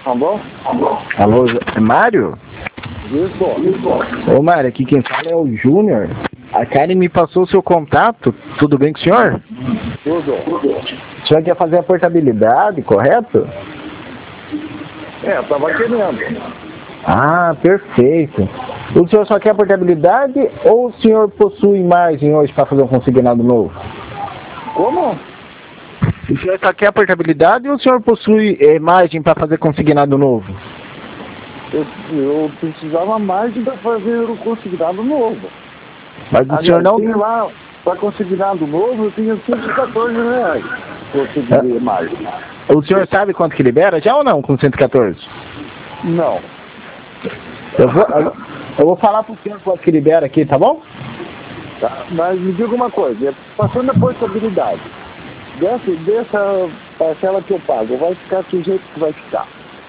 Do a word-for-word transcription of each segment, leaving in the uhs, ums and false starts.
Alô? Alô, é Mário? Isso. Ô Mário, aqui quem fala é o Júnior. A Karen me passou o seu contato. Tudo bem com o senhor? Tudo. O senhor quer fazer a portabilidade, correto? É, eu tava querendo. Ah, perfeito. O senhor só quer a portabilidade ou o senhor possui imagem hoje para fazer um consignado novo? Como? O senhor só quer a portabilidade ou o senhor possui imagem para fazer consignado novo? Eu, eu precisava mais para fazer o consignado novo. Mas o Aliás, senhor não... tem lá, para consignado novo, eu tenho cento e quatorze reais. Consegui é. mais. O senhor sabe quanto que libera já ou não com cento e quatorze? Não. Eu vou, eu vou falar pro senhor quanto que libera aqui, tá bom? Tá, mas me diga uma coisa, passando a portabilidade, dessa, dessa parcela que eu pago, vai ficar do jeito que vai ficar?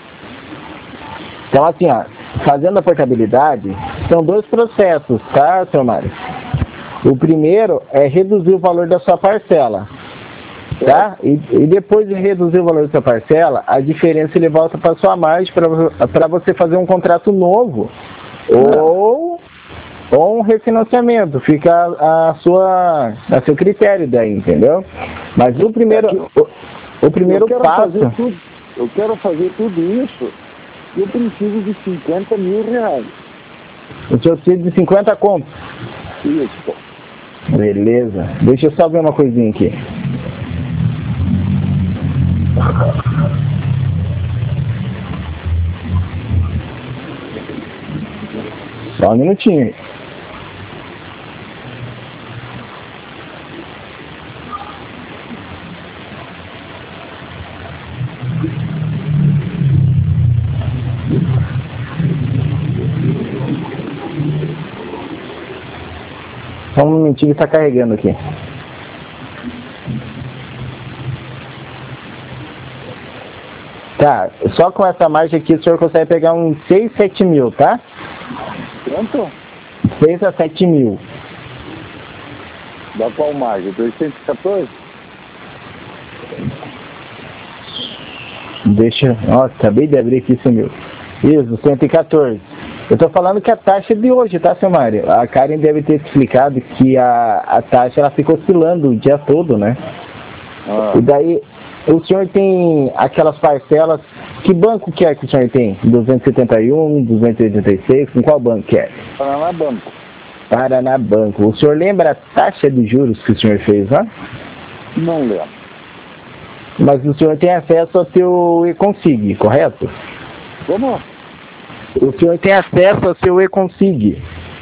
Então assim, ó, fazendo a portabilidade, são dois processos, tá, senhor Mário? O primeiro é reduzir o valor da sua parcela, tá? E, e depois de reduzir o valor da sua parcela, a diferença ele volta para sua margem para você fazer um contrato novo ou, ou um refinanciamento. Fica a, a sua, a seu critério daí, entendeu? Mas o primeiro, o, o primeiro eu passo... Fazer tudo, eu quero fazer tudo isso e eu preciso de cinquenta mil reais. O senhor precisa de cinquenta contos? Isso. Beleza. Deixa eu só ver uma coisinha aqui. Só um minutinho. Só um minutinho que está carregando aqui. Tá, só com essa margem aqui o senhor consegue pegar uns seis, sete mil, tá? Quanto? seis a sete mil. Da qual margem? trezentos e quatorze? Deixa... Nossa, acabei de abrir aqui, sumiu. Isso, cento e quatorze. Eu tô falando que a taxa é de hoje, tá, seu Mário? A Karen deve ter explicado que a, a taxa ela fica oscilando o dia todo, né? Ah. E daí, o senhor tem aquelas parcelas... Que banco que é que o senhor tem? duzentos e setenta e um, duzentos e oitenta e seis, com qual banco que é? Paraná Banco. Paraná Banco. O senhor lembra a taxa de juros que o senhor fez lá? Não lembro. Mas o senhor tem acesso ao seu E-Consig, correto? Como? O senhor tem acesso ao seu E-Consig.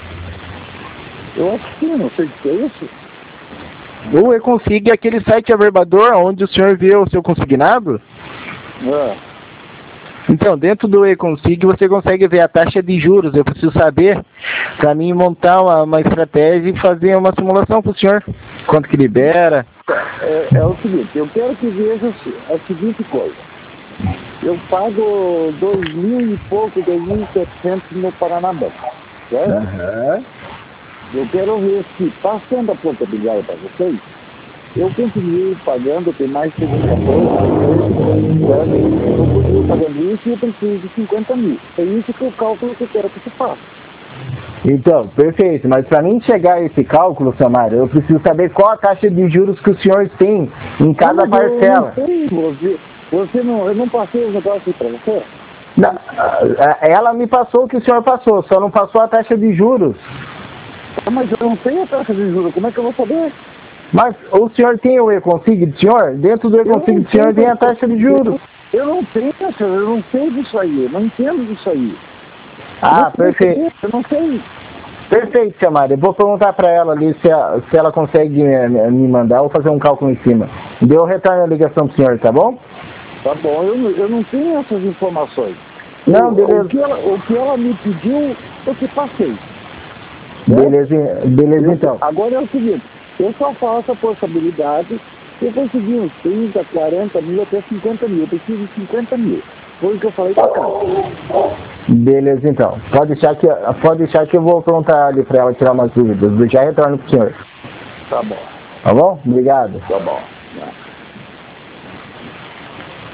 Eu acho que sim, não sei o que é isso. O E-Consig é aquele site averbador onde o senhor vê o seu consignado? É. Então, dentro do E-Consig você consegue ver a taxa de juros. Eu preciso saber para mim montar uma, uma estratégia e fazer uma simulação para o senhor. Quanto que libera? É, é o seguinte, eu quero que veja a seguinte coisa. Eu pago dois mil e pouco, dois mil e setecentos no Paraná Banco, certo? Uhum. Eu quero ver se, passando a portabilidade para vocês, eu continuo pagando, tem mais de quatorze, certo? Eu continuo pagando isso e eu preciso de cinquenta mil. É isso que o cálculo que eu quero que você faça. Então, perfeito. Mas para mim chegar a esse cálculo, seu Mário, eu preciso saber qual a taxa de juros que o senhor tem em cada não, parcela. Eu não sei, você, você não, eu não passei os negócios para você? Não, ela me passou o que o senhor passou, só não passou a taxa de juros. Mas eu não tenho a taxa de juros, como é que eu vou saber? Mas o senhor tem o E-Consig do senhor? Dentro do E-Consig do senhor tem a taxa de juros. Eu não tenho, eu não sei disso aí, eu não entendo disso aí. Ah, perfeito. Eu não sei. Perfeito, seu Mário. Eu vou perguntar para ela ali se, a, se ela consegue me, me mandar ou fazer um cálculo em cima. Deu retorno a ligação pro senhor, tá bom? Tá bom, eu, eu não tenho essas informações. Não, o, beleza. O que, ela, o que ela me pediu, eu te passei. Beleza, beleza eu, então. Agora é o seguinte, eu só faço a possibilidade, eu consegui uns trinta, quarenta mil, até cinquenta mil. Eu preciso de cinquenta mil. Foi o que eu falei pra cá. Beleza então. Pode deixar que, pode deixar que eu vou perguntar ali pra ela tirar umas dúvidas. Eu já retorno pro senhor. Tá bom. Tá bom? Obrigado. Tá bom.